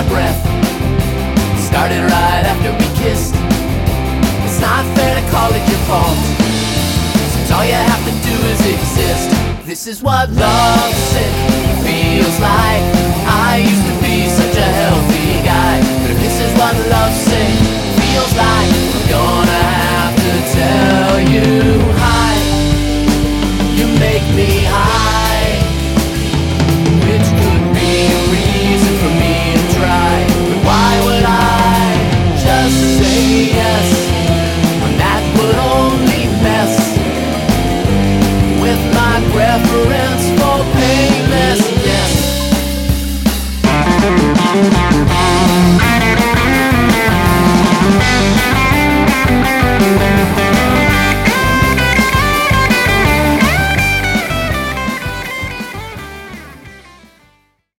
breath. Started right after we kissed. It's not fair to call it your fault, since all you have to do is exist. This is what lovesick feels like. I used to be such a healthy guy, but if this is what lovesick feels like, I'm gonna have to tell you hi. You make me high, which could be a reason for me to try. But why would I just say yes when that would only mess with my preference for painlessness?